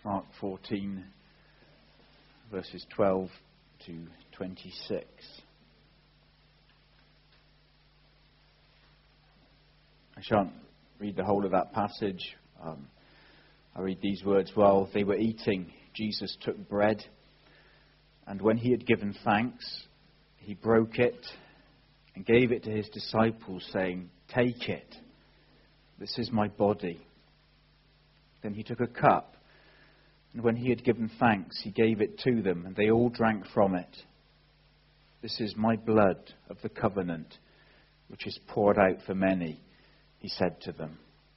Mark 14, verses 12 to 26. I shan't read the whole of that passage. I read these words. While they were eating, Jesus took bread, and when he had given thanks, he broke it and gave it to his disciples, saying, "Take it. This is my body." Then he took a cup, and when he had given thanks, he gave it to them, and they all drank from it. "This is my blood of the covenant, which is poured out for many," he said to them.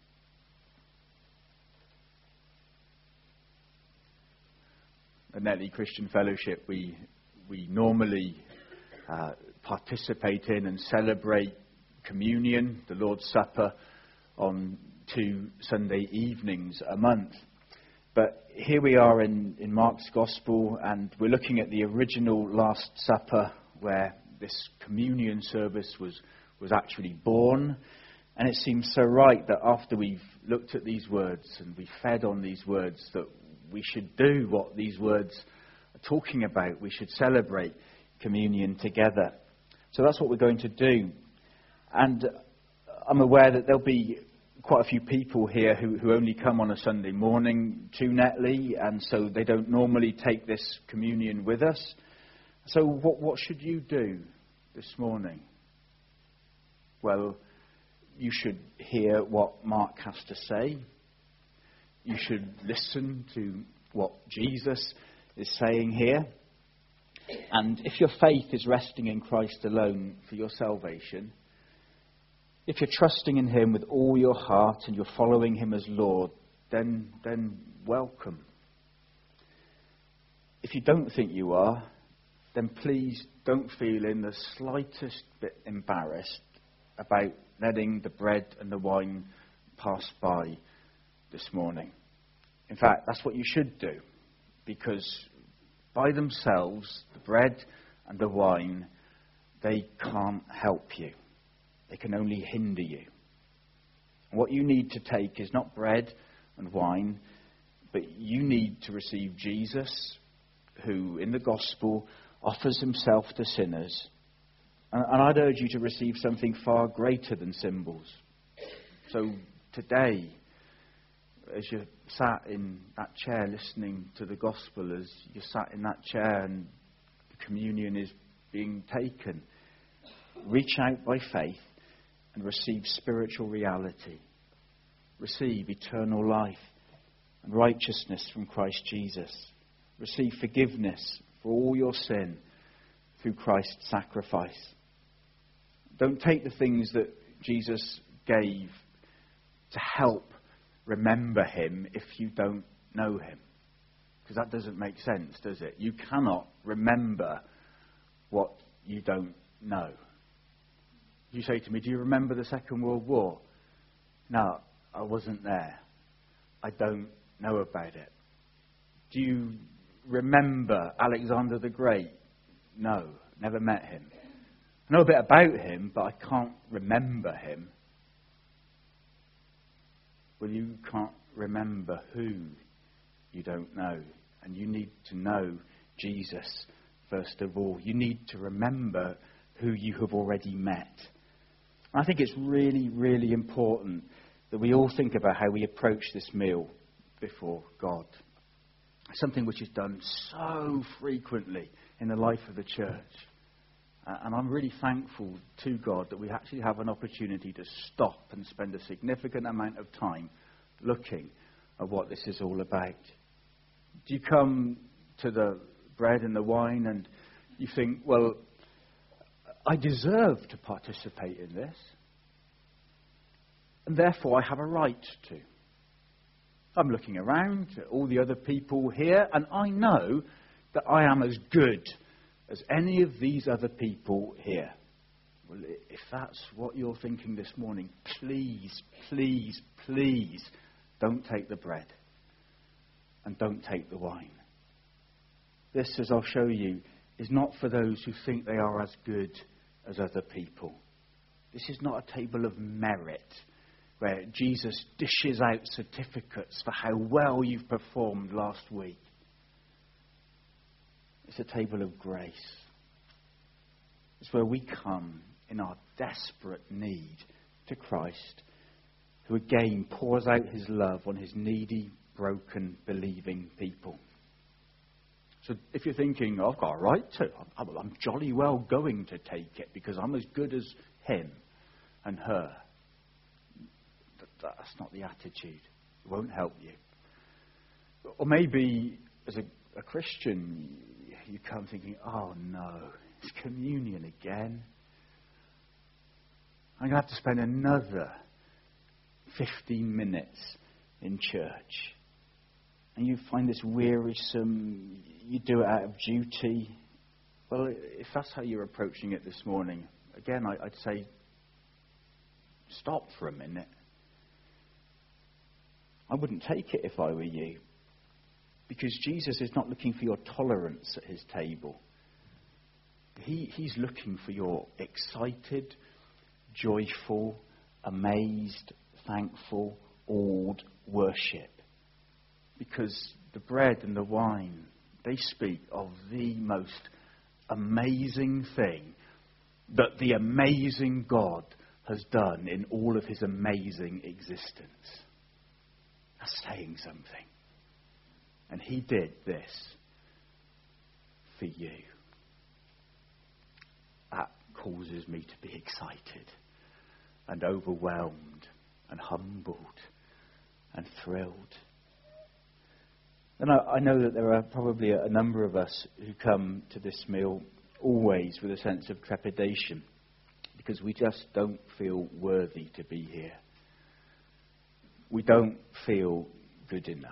At Netley Christian Fellowship, we normally participate in and celebrate communion, the Lord's Supper, on 2 Sunday evenings a month. But here we are in Mark's Gospel, and we're looking at the original Last Supper, where this communion service was actually born. And it seems so right that after we've looked at these words and we fed on these words, that we should do what these words are talking about. We should celebrate communion together. So that's what we're going to do. And I'm aware that there'll be quite a few people here who only come on a Sunday morning to Netley, and so they don't normally take this communion with us. So what should you do this morning? Well, you should hear what Mark has to say. You should listen to what Jesus is saying here. And if your faith is resting in Christ alone for your salvation, if you're trusting in him with all your heart and you're following him as Lord, then welcome. If you don't think you are, then please don't feel in the slightest bit embarrassed about letting the bread and the wine pass by this morning. In fact, that's what you should do, because by themselves, the bread and the wine, they can't help you. They can only hinder you. What you need to take is not bread and wine, but you need to receive Jesus, who in the gospel offers himself to sinners. And I'd urge you to receive something far greater than symbols. So today, as you sat in that chair listening to the gospel, as you sat in that chair and the communion is being taken, reach out by faith and receive spiritual reality. Receive eternal life and righteousness from Christ Jesus. Receive forgiveness for all your sin through Christ's sacrifice. Don't take the things that Jesus gave to help remember him if you don't know him. Because that doesn't make sense, does it? You cannot remember what you don't know. You say to me, "Do you remember the Second World War?" No, I wasn't there. I don't know about it. Do you remember Alexander the Great? No, never met him. I know a bit about him, but I can't remember him. Well, you can't remember who you don't know. And you need to know Jesus first of all. You need to remember who you have already met. I think it's really, really important that we all think about how we approach this meal before God. Something which is done so frequently in the life of the church. And I'm really thankful to God that we actually have an opportunity to stop and spend a significant amount of time looking at what this is all about. Do you come to the bread and the wine and you think, well, I deserve to participate in this, and therefore I have a right to. I'm looking around at all the other people here, and I know that I am as good as any of these other people here. Well, if that's what you're thinking this morning, please, please, please don't take the bread and don't take the wine. This, as I'll show you, is not for those who think they are as good as other people. This is not a table of merit. where Jesus dishes out certificates for how well you've performed last week. It's a table of grace. It's where we come in our desperate need to Christ, who again pours out his love on his needy, broken, believing people. So if you're thinking, I've got a right to, I'm jolly well going to take it because I'm as good as him and her. That's not the attitude. It won't help you. Or maybe as a Christian, you come thinking, oh no, it's communion again. I'm going to have to spend another 15 minutes in church. And you find this wearisome, you do it out of duty. Well, if that's how you're approaching it this morning, again, I'd say stop for a minute. I wouldn't take it if I were you. Because Jesus is not looking for your tolerance at his table. He's looking for your excited, joyful, amazed, thankful, awed worship. Because the bread and the wine, they speak of the most amazing thing that the amazing God has done in all of his amazing existence. That's saying something. And he did this for you. That causes me to be excited and overwhelmed and humbled and thrilled. And I know that there are probably a number of us who come to this meal always with a sense of trepidation because we just don't feel worthy to be here. We don't feel good enough.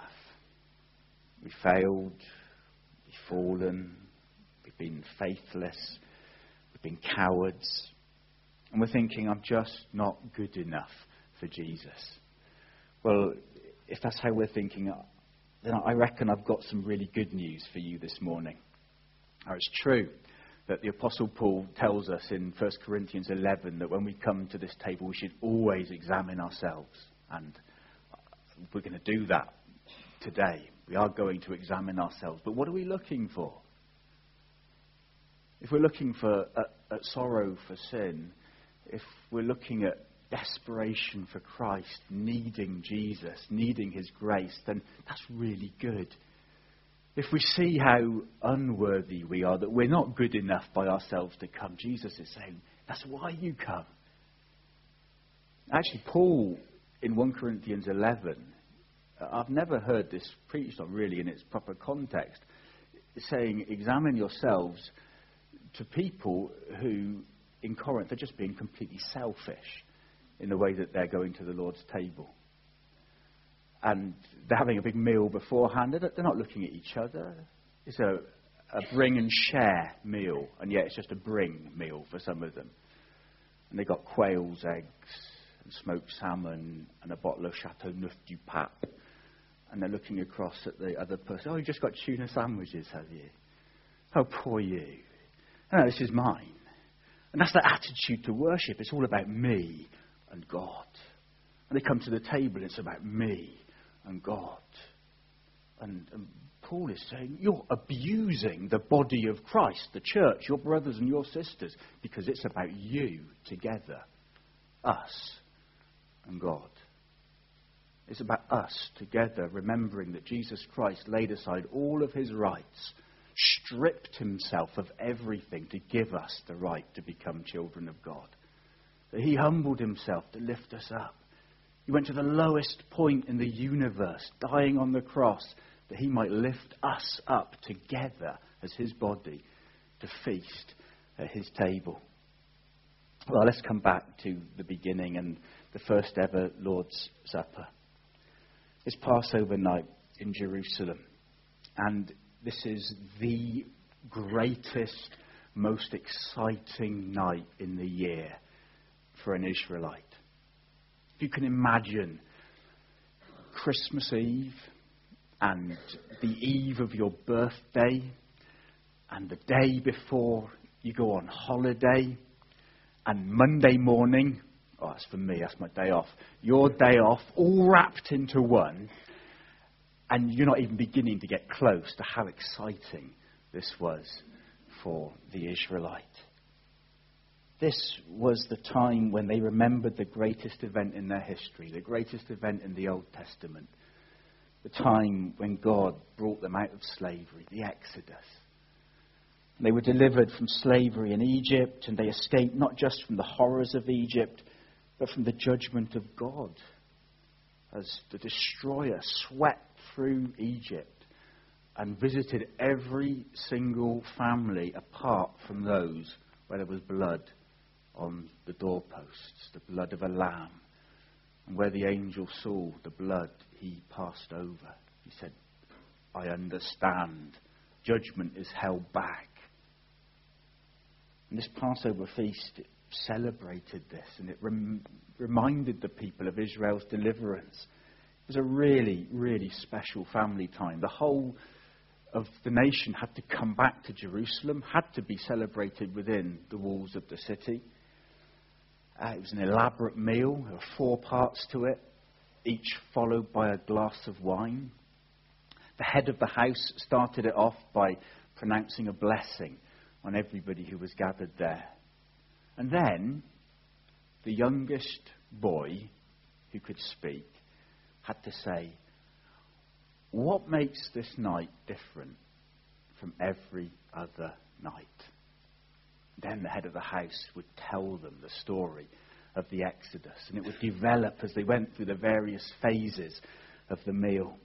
We failed, we've fallen, we've been faithless, we've been cowards, and we're thinking, I'm just not good enough for Jesus. Well, if that's how we're thinking, then I reckon I've got some really good news for you this morning. Now, it's true that the Apostle Paul tells us in 1 Corinthians 11 that when we come to this table, we should always examine ourselves, and we're going to do that today. We are going to examine ourselves. But what are we looking for? If we're looking for at sorrow for sin, if we're looking at desperation for Christ, needing Jesus, needing his grace, then that's really good. If we see how unworthy we are, that we're not good enough by ourselves to come, Jesus is saying, that's why you come. Actually, Paul, in 1 Corinthians 11, I've never heard this preached on really in its proper context, saying, examine yourselves to people who, in Corinth, are just being completely selfish in the way that they're going to the Lord's table. And they're having a big meal beforehand. They're not looking at each other. It's a bring and share meal, and yet it's just a bring meal for some of them. And they've got quail's eggs and smoked salmon and a bottle of Chateau Neuf du Pape. And they're looking across at the other person. Oh, you've just got tuna sandwiches, have you? Oh, poor you. No, this is mine. And that's the attitude to worship. It's all about me and God. And they come to the table and it's about me and God. And Paul is saying, you're abusing the body of Christ, the church, your brothers and your sisters, because it's about you together, us and God. It's about us together, remembering that Jesus Christ laid aside all of his rights, stripped himself of everything to give us the right to become children of God. That he humbled himself to lift us up. He went to the lowest point in the universe, dying on the cross, that he might lift us up together as his body to feast at his table. Well, let's come back to the beginning and the first ever Lord's Supper. It's Passover night in Jerusalem, and this is the greatest, most exciting night in the year for an Israelite. If you can imagine Christmas Eve and the eve of your birthday and the day before you go on holiday and Monday morning Oh, that's for me, that's my day off. Your day off, all wrapped into one, and you're not even beginning to get close to how exciting this was for the Israelite. This was the time when they remembered the greatest event in their history, the greatest event in the Old Testament, the time when God brought them out of slavery, the Exodus. They were delivered from slavery in Egypt, and they escaped not just from the horrors of Egypt, but from the judgment of God, as the destroyer swept through Egypt and visited every single family apart from those where there was blood on the doorposts, the blood of a lamb. And where the angel saw the blood, he passed over. He said, I understand. Judgment is held back. And this Passover feast celebrated this, and it reminded the people of Israel's deliverance. It was a really, really special family time. The whole of the nation had to come back to Jerusalem, had to be celebrated within the walls of the city. It was an elaborate meal. There were 4 parts to it, each followed by a glass of wine. The head of the house started it off by pronouncing a blessing on everybody who was gathered there. And then the youngest boy who could speak had to say, what makes this night different from every other night? Then the head of the house would tell them the story of the Exodus, and it would develop as they went through the various phases of the meal.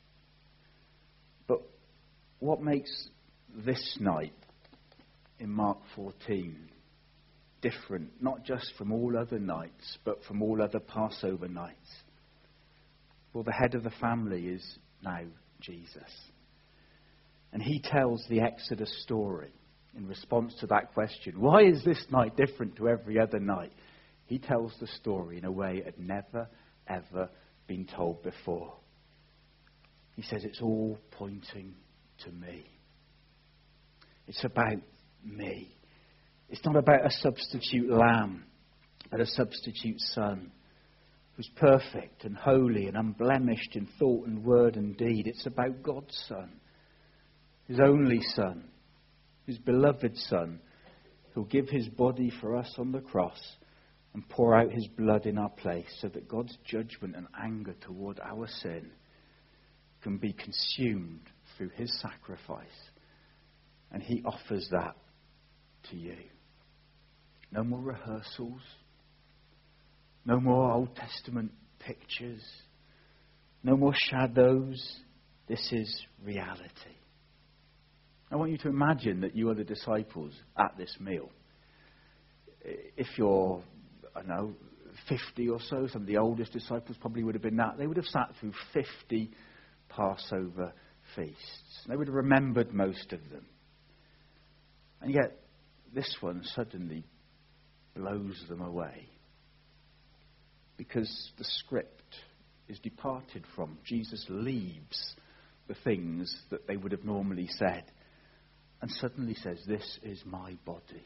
But what makes this night in Mark 14 different, not just from all other nights, but from all other Passover nights? Well, the head of the family is now Jesus. And he tells the Exodus story in response to that question. Why is this night different to every other night? He tells the story in a way it had never, ever been told before. He says it's all pointing to me. It's about me. It's not about a substitute lamb, but a substitute son who's perfect and holy and unblemished in thought and word and deed. It's about God's Son, his only Son, his beloved Son, who'll give his body for us on the cross and pour out his blood in our place so that God's judgment and anger toward our sin can be consumed through his sacrifice. And he offers that to you. No more rehearsals. No more Old Testament pictures. No more shadows. This is reality. I want you to imagine that you are the disciples at this meal. If you're, 50 or so, some of the oldest disciples probably would have been that. They would have sat through 50 Passover feasts. They would have remembered most of them. And yet, this one suddenly blows them away. Because the script is departed from. Jesus leaves the things that they would have normally said. And suddenly says, this is my body.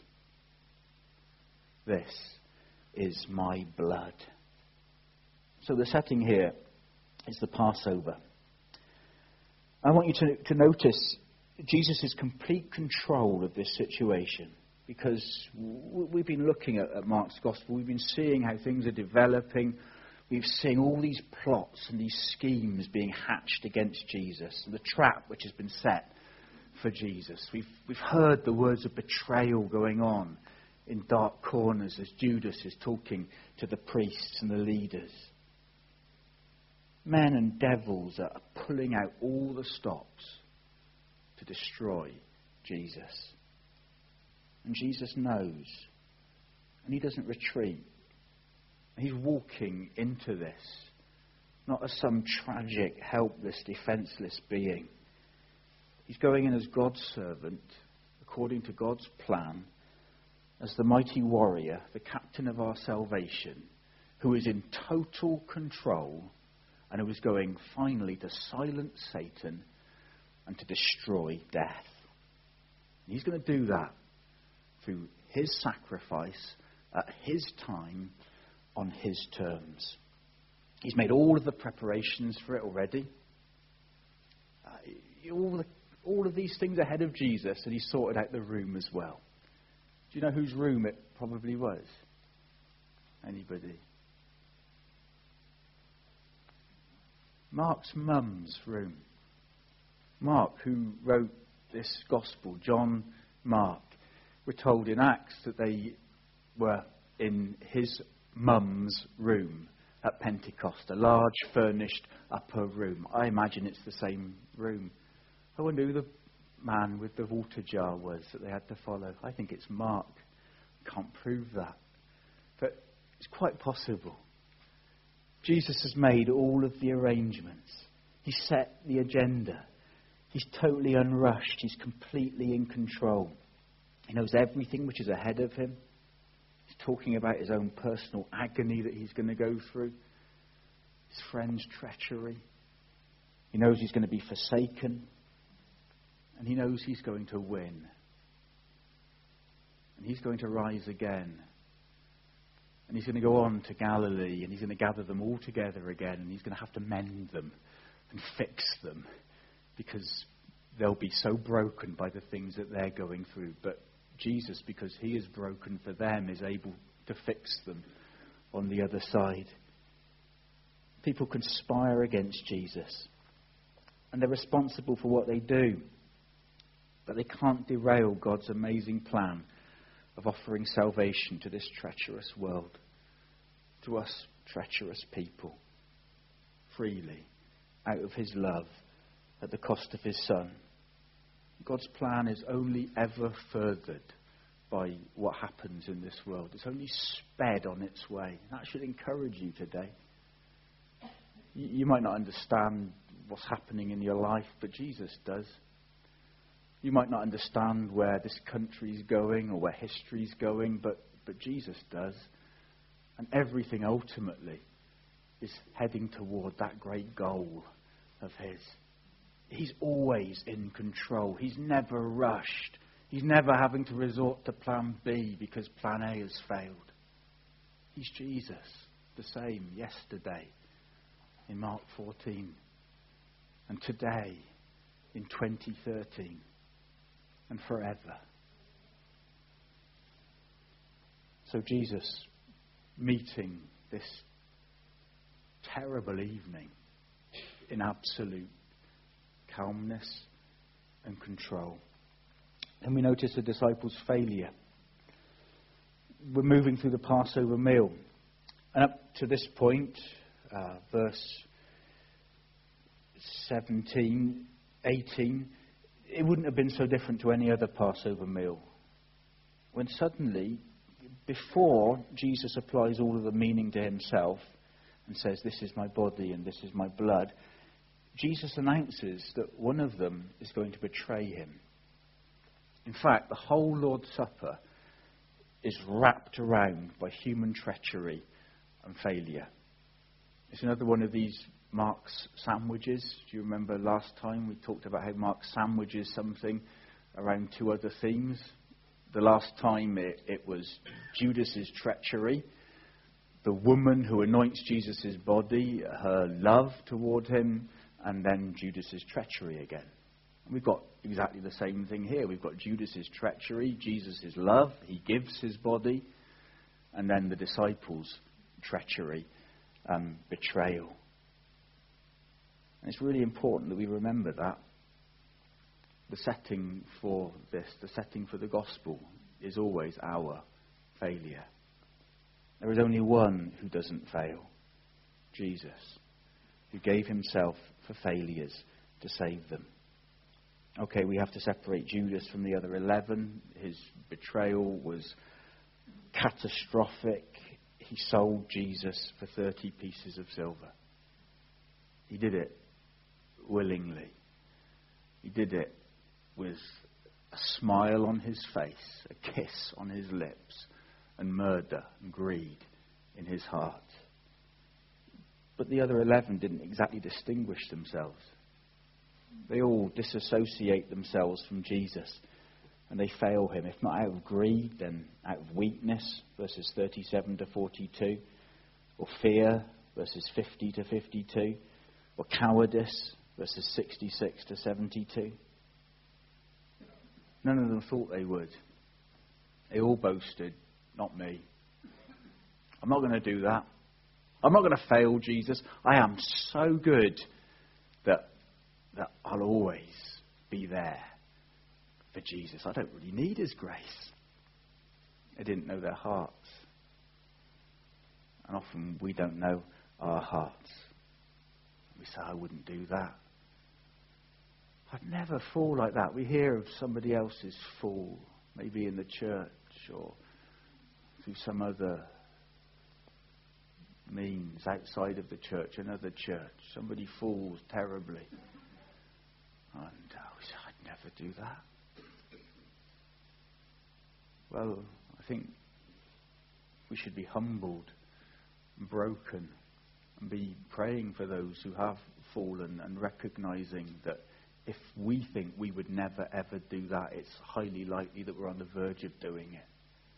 This is my blood. So the setting here is the Passover. I want you to notice Jesus' complete control of this situation. Because we've been looking at Mark's Gospel. We've been seeing how things are developing. We've seen all these plots and these schemes being hatched against Jesus. And the trap which has been set for Jesus. We've heard the words of betrayal going on in dark corners as Judas is talking to the priests and the leaders. Men and devils are pulling out all the stops to destroy Jesus. And Jesus knows. And he doesn't retreat. He's walking into this, not as some tragic, helpless, defenseless being. He's going in as God's servant, according to God's plan, as the mighty warrior, the captain of our salvation, who is in total control and who is going finally to silence Satan and to destroy death. And he's going to do that through his sacrifice at his time on his terms. He's made all of the preparations for it already. All of these things ahead of Jesus, and he sorted out the room as well. Do you know whose room it probably was? Anybody? Mark's mum's room. Mark, who wrote this gospel, John Mark, we're told in Acts that they were in his mum's room at Pentecost, a large furnished upper room. I imagine it's the same room. I wonder who the man with the water jar was that they had to follow. I think it's Mark. Can't prove that. But it's quite possible. Jesus has made all of the arrangements. He's set the agenda. He's totally unrushed. He's completely in control. He knows everything which is ahead of him. He's talking about his own personal agony that he's going to go through. His friend's treachery. He knows he's going to be forsaken. And he knows he's going to win. And he's going to rise again. And he's going to go on to Galilee, and he's going to gather them all together again, and he's going to have to mend them and fix them, because they'll be so broken by the things that they're going through. But Jesus, because he is broken for them, is able to fix them on the other side. People conspire against Jesus, and they're responsible for what they do. But they can't derail God's amazing plan of offering salvation to this treacherous world, to us treacherous people, freely, out of his love, at the cost of his Son. God's plan is only ever furthered by what happens in this world. It's only sped on its way. That should encourage you today. You might not understand what's happening in your life, but Jesus does. You might not understand where this country's going or where history's going, but Jesus does. And everything ultimately is heading toward that great goal of his. He's always in control. He's never rushed. He's never having to resort to plan B because plan A has failed. He's Jesus, the same yesterday in Mark 14 and today in 2013. And forever. So Jesus meeting this terrible evening in absolute calmness and control. And we notice the disciples' failure. We're moving through the Passover meal. And up to this point, verse 17, 18, it wouldn't have been so different to any other Passover meal. When suddenly, before Jesus applies all of the meaning to himself and says, "This is my body and this is my blood," Jesus announces that one of them is going to betray him. In fact, the whole Lord's Supper is wrapped around by human treachery and failure. It's another one of these Mark's sandwiches. Do you remember last time we talked about how Mark sandwiches something around two other themes? The last time it was Judas's treachery, the woman who anoints Jesus' body, her love toward him, and then Judas's treachery again. And we've got exactly the same thing here. We've got Judas's treachery, Jesus' love, he gives his body, and then the disciples' treachery and betrayal. And it's really important that we remember that. The setting for this, the setting for the gospel, is always our failure. There is only one who doesn't fail, Jesus, who gave himself for failures to save them. Okay, we have to separate Judas from the other 11. His betrayal was catastrophic. He sold Jesus for 30 pieces of silver. He did it willingly. He did it with a smile on his face, a kiss on his lips, and murder and greed in his heart. But the other 11 didn't exactly distinguish themselves. They all disassociate themselves from Jesus, and they fail him, if not out of greed, then out of weakness, verses 37 to 42, or fear versus 50 to 52, or cowardice versus 66 to 72. None of them thought they would. They all boasted, not me. I'm not going to do that. I'm not going to fail Jesus. I am so good that I'll always be there for Jesus. I don't really need his grace. They didn't know their hearts. And often we don't know our hearts. We say, I wouldn't do that. I'd never fall like that. We hear of somebody else's fall, maybe in the church or through some other means outside of the church, another church. Somebody falls terribly. And we say, I'd never do that. Well, I think we should be humbled and broken and be praying for those who have fallen and recognizing that if we think we would never ever do that, it's highly likely that we're on the verge of doing it.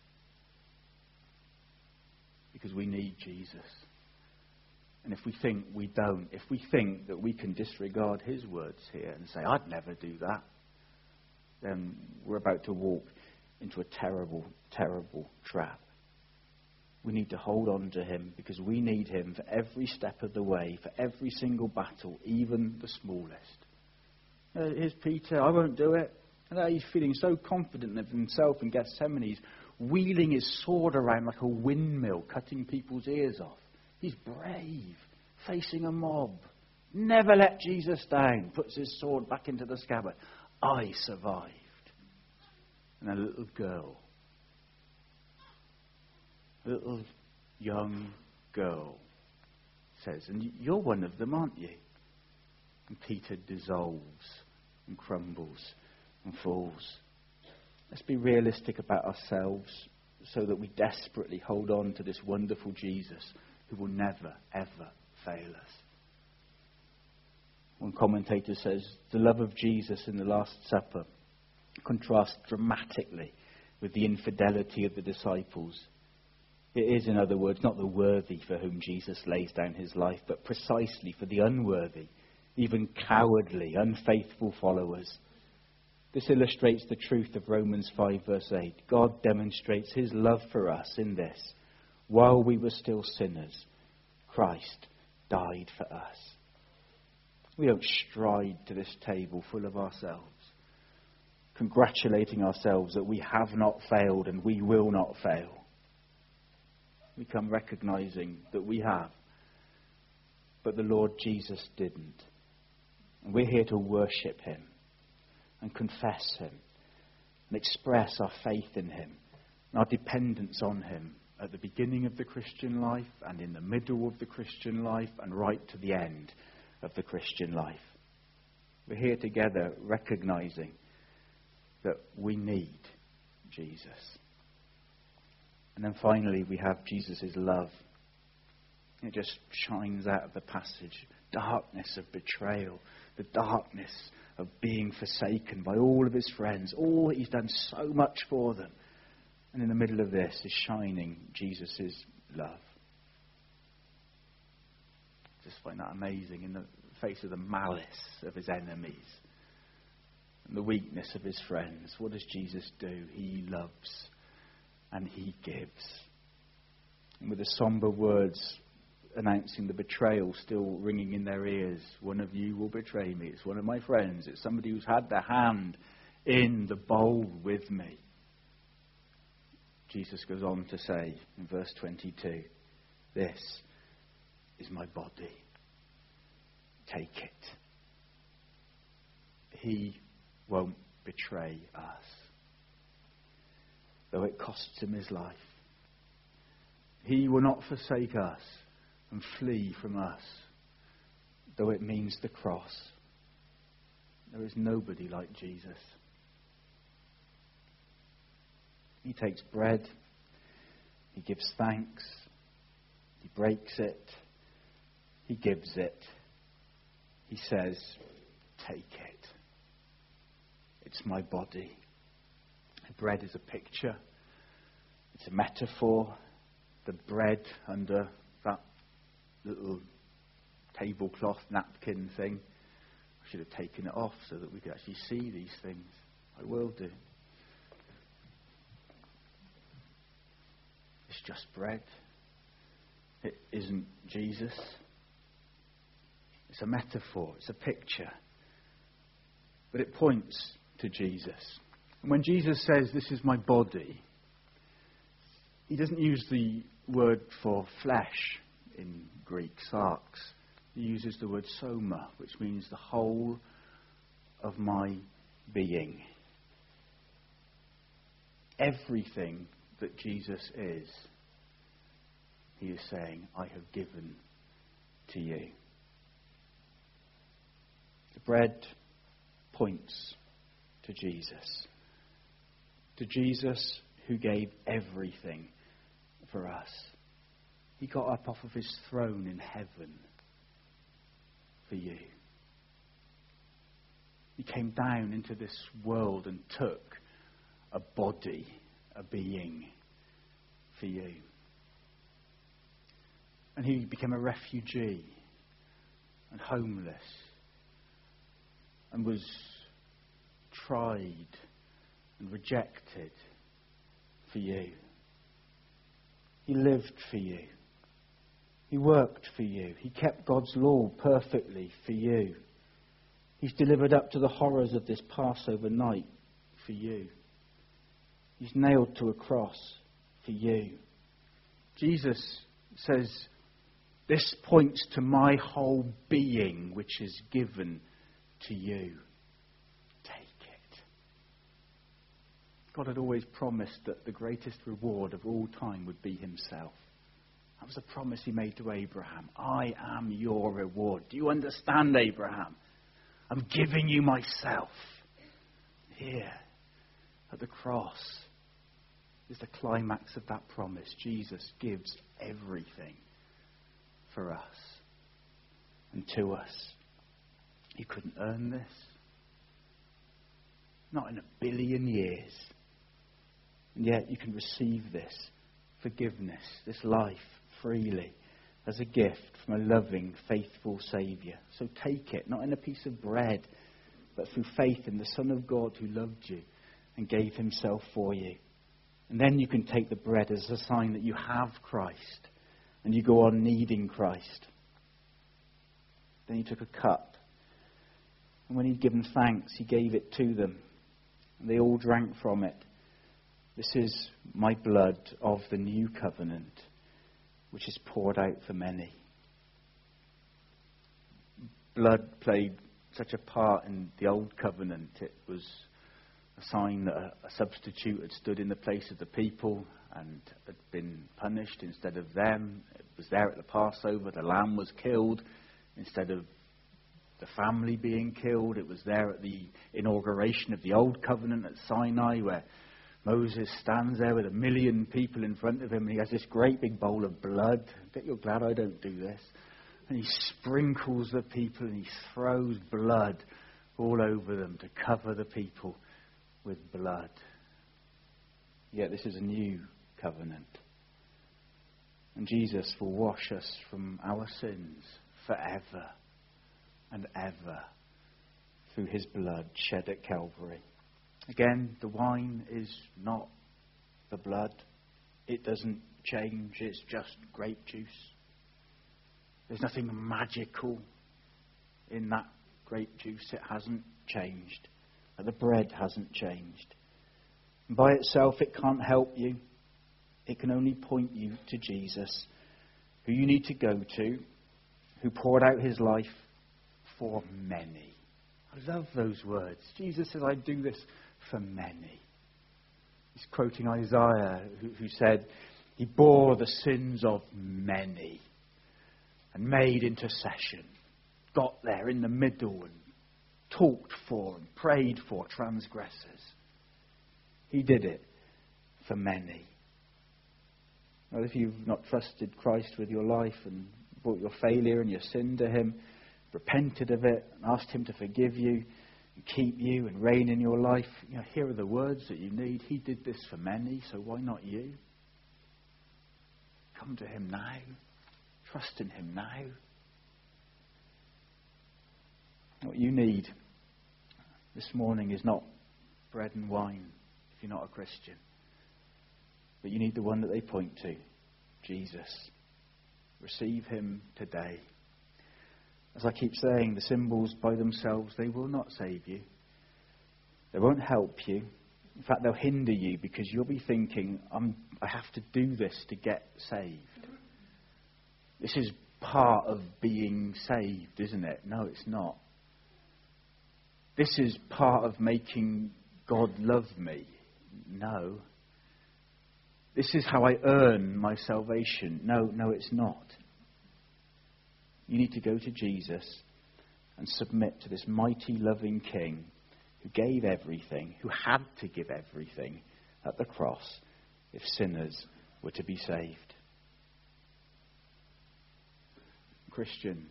Because we need Jesus. And if we think we don't, if we think that we can disregard his words here and say, I'd never do that, then we're about to walk into a terrible, terrible trap. We need to hold on to him because we need him for every step of the way, for every single battle, even the smallest. Here's Peter, I won't do it. And he's feeling so confident of himself in Gethsemane. He's wheeling his sword around like a windmill, cutting people's ears off. He's brave, facing a mob. Never let Jesus down. Puts his sword back into the scabbard. I survived. And a little girl, a little young girl says, and you're one of them, aren't you? And Peter dissolves and crumbles and falls. Let's be realistic about ourselves so that we desperately hold on to this wonderful Jesus who will never, ever fail us. One commentator says, the love of Jesus in the Last Supper contrasts dramatically with the infidelity of the disciples. It is, in other words, not the worthy for whom Jesus lays down his life, but precisely for the unworthy, even cowardly, unfaithful followers. This illustrates the truth of Romans 5 verse 8. God demonstrates his love for us in this. While we were still sinners, Christ died for us. We don't stride to this table full of ourselves, congratulating ourselves that we have not failed and we will not fail. We come recognizing that we have, but the Lord Jesus didn't. And we're here to worship him and confess him and express our faith in him and our dependence on him at the beginning of the Christian life and in the middle of the Christian life and right to the end of the Christian life. We're here together recognizing that we need Jesus. And then finally we have Jesus' love. It just shines out of the passage. Darkness of betrayal, the darkness of being forsaken by all of his friends. All he's done so much for them. And in the middle of this is shining Jesus' love. I just find that amazing in the face of the malice of his enemies and the weakness of his friends. What does Jesus do? He loves and he gives. And with the somber words announcing the betrayal still ringing in their ears, one of you will betray me. It's one of my friends. It's somebody who's had their hand in the bowl with me. Jesus goes on to say in verse 22, this is my body. Take it. He won't betray us, though it costs him his life. He will not forsake us and flee from us, though it means the cross. There is nobody like Jesus. He takes bread, he gives thanks, he breaks it, he gives it. He says, take it. It's my body. Bread is a picture. It's a metaphor. The bread under that little tablecloth napkin thing. I should have taken it off so that we could actually see these things. I will do. It's just bread. It isn't Jesus. It's a metaphor. It's a picture. But it points to Jesus. And when Jesus says, "This is my body," he doesn't use the word for flesh in Greek, sarx. He uses the word soma, which means the whole of my being. Everything that Jesus is, he is saying, I have given to you. The bread points to Jesus. To Jesus who gave everything for us. He got up off of his throne in heaven for you. He came down into this world and took a body, a being for you. And he became a refugee and homeless and was tried and rejected for you. He lived for you. He worked for you. He kept God's law perfectly for you. He's delivered up to the horrors of this Passover night for you. He's nailed to a cross for you. Jesus says, this points to my whole being, which is given to you. Take it. God had always promised that the greatest reward of all time would be himself. That was a promise he made to Abraham. I am your reward. Do you understand, Abraham? I'm giving you myself. Here, at the cross, is the climax of that promise. Jesus gives everything for us and to us. You couldn't earn this. Not in a billion years. And yet you can receive this forgiveness, this life, freely, as a gift from a loving, faithful Saviour. So take it, not in a piece of bread, but through faith in the Son of God who loved you and gave himself for you. And then you can take the bread as a sign that you have Christ and you go on needing Christ. Then he took a cup, and when he'd given thanks, he gave it to them. And they all drank from it. This is my blood of the new covenant, which is poured out for many. Blood played such a part in the old covenant. It was a sign that a substitute had stood in the place of the people and had been punished instead of them. It was there at the Passover. The lamb was killed instead of the family being killed. It was there at the inauguration of the old covenant at Sinai, where Moses stands there with 1 million people in front of him, and he has this great big bowl of blood. I bet you're glad I don't do this. And he sprinkles the people and he throws blood all over them to cover the people with blood. Yet this is a new covenant. And Jesus will wash us from our sins forever and ever through his blood shed at Calvary. Again, the wine is not the blood. It doesn't change. It's just grape juice. There's nothing magical in that grape juice. It hasn't changed. The bread hasn't changed. And by itself, it can't help you. It can only point you to Jesus, who you need to go to, who poured out his life for many. I love those words. Jesus says, I do this for many. He's quoting Isaiah, who said, he bore the sins of many and made intercession, got there in the middle and talked for and prayed for transgressors. He did it for many. Well, if you've not trusted Christ with your life and brought your failure and your sin to him, repented of it and asked him to forgive you and keep you and reign in your life, here are the words that you need. He did this for many, so why not you? Come to him now. trust in him now. What you need this morning is not bread and wine if you're not a Christian. But you need the one that they point to, Jesus. Receive him today. As I keep saying, the symbols by themselves, they will not save you. They won't help you. In fact, they'll hinder you because you'll be thinking, I have to do this to get saved. This is part of being saved, isn't it? No, it's not. This is part of making God love me. No. This is how I earn my salvation. No, it's not. You need to go to Jesus and submit to this mighty, loving King who gave everything, who had to give everything at the cross if sinners were to be saved. Christians,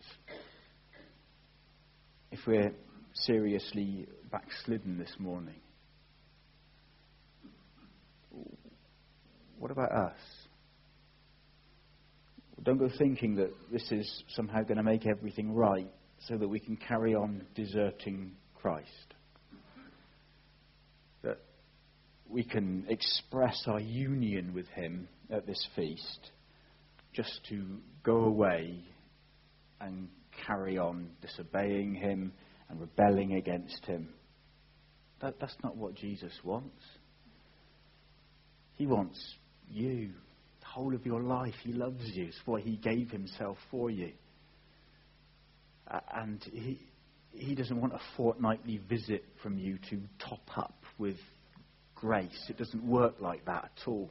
if we're seriously backslidden this morning, what about us? Don't go thinking that this is somehow going to make everything right so that we can carry on deserting Christ. That we can express our union with him at this feast just to go away and carry on disobeying him and rebelling against him. That's not what Jesus wants. He wants you, the whole of your life. He loves you. It's why he gave himself for you. And he doesn't want a fortnightly visit from you to top up with grace. It doesn't work like that at all.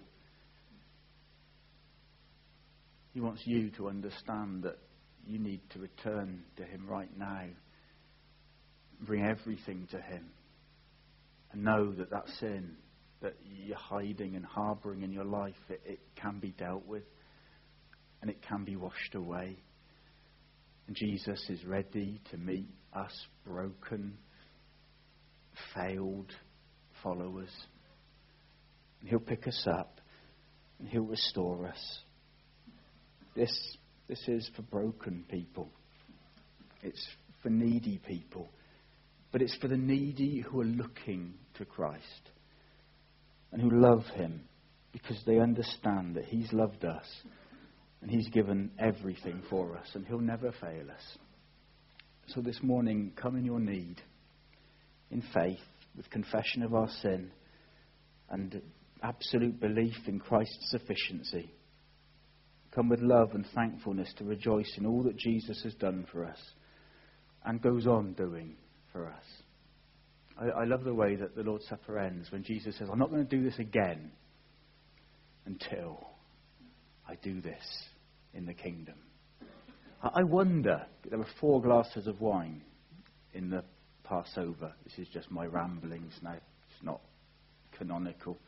He wants you to understand that you need to return to him right now. Bring everything to him. And know that that sin that you're hiding and harbouring in your life, it can be dealt with. And it can be washed away. And Jesus is ready to meet us broken, failed followers. And he'll pick us up and he'll restore us. This is for broken people. It's for needy people. But it's for the needy who are looking to Christ and who love him because they understand that he's loved us and he's given everything for us and he'll never fail us. So this morning, come in your need, in faith, with confession of our sin and absolute belief in Christ's sufficiency. Come with love and thankfulness to rejoice in all that Jesus has done for us and goes on doing for us. I love the way that the Lord's Supper ends when Jesus says, I'm not going to do this again until I do this in the kingdom. I wonder, there were 4 glasses of wine in the Passover. This is just my ramblings now. It's not canonical.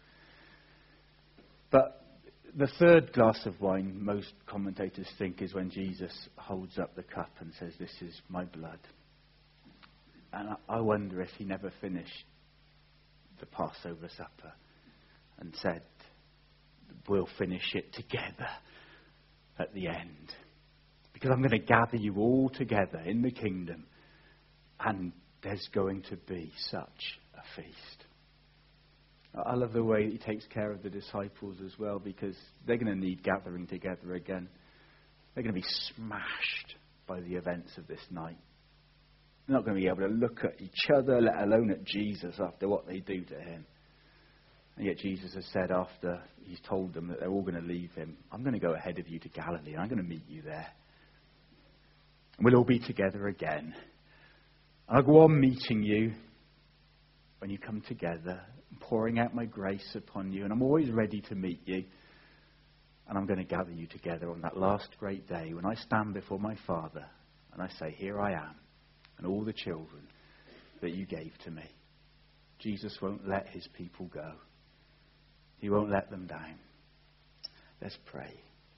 But the 3rd glass of wine, most commentators think, is when Jesus holds up the cup and says, this is my blood. And I wonder if he never finished the Passover supper and said, we'll finish it together at the end. Because I'm going to gather you all together in the kingdom and there's going to be such a feast. I love the way he takes care of the disciples as well because they're going to need gathering together again. They're going to be smashed by the events of this night. They're not going to be able to look at each other, let alone at Jesus after what they do to him. And yet Jesus has said after he's told them that they're all going to leave him, I'm going to go ahead of you to Galilee. I'm going to meet you there. And we'll all be together again. And I'll go on meeting you when you come together, pouring out my grace upon you. And I'm always ready to meet you. And I'm going to gather you together on that last great day when I stand before my Father and I say, here I am. And all the children that you gave to me. Jesus won't let his people go. He won't let them down. Let's pray.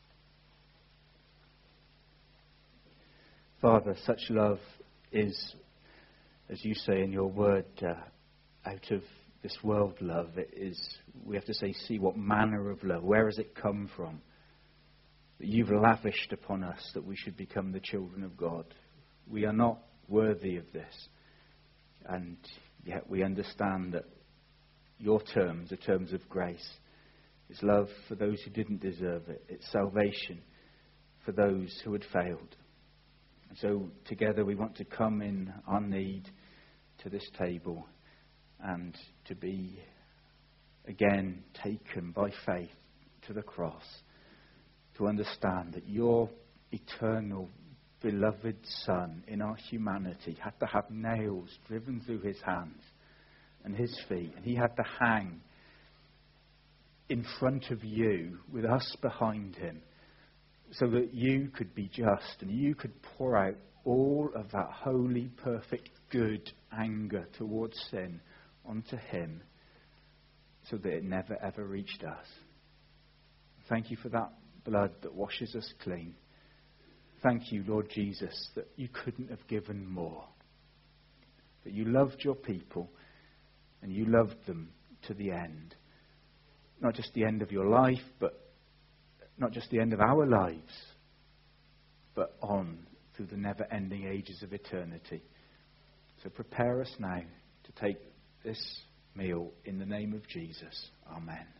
Father, such love is, as you say in your word, out of this world love. It is, we have to say, see what manner of love. Where has it come from? that you've lavished upon us that we should become the children of God. We are not worthy of this. And yet we understand that your terms are terms of grace. It's love for those who didn't deserve it. It's salvation for those who had failed. And so together we want to come in our need to this table and to be again taken by faith to the cross, to understand that your eternal beloved Son in our humanity had to have nails driven through his hands and his feet, and he had to hang in front of you with us behind him so that you could be just and you could pour out all of that holy, perfect, good anger towards sin onto him so that it never ever reached us. Thank you for that blood that washes us clean. Thank you, Lord Jesus, that you couldn't have given more. That you loved your people and you loved them to the end. Not just the end of your life, but not just the end of our lives, but on through the never-ending ages of eternity. So prepare us now to take this meal in the name of Jesus. Amen.